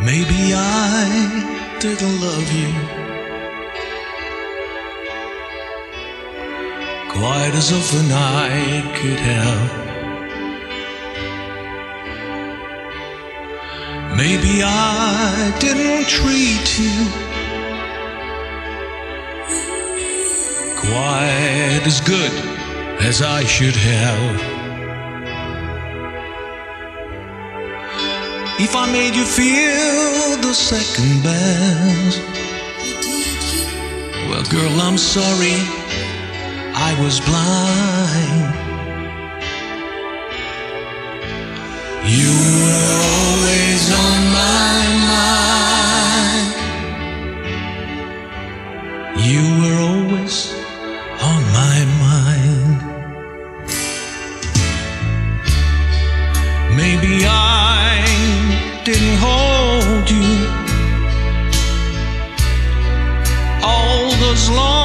Maybe I didn't love you quite as often I could have. Maybe I didn't treat you quite as good as I should have. If I made you feel the second best, well, girl, I'm sorry, I was blind. You were always on my mind. You were always on my mind. Maybe I didn't hold you all those long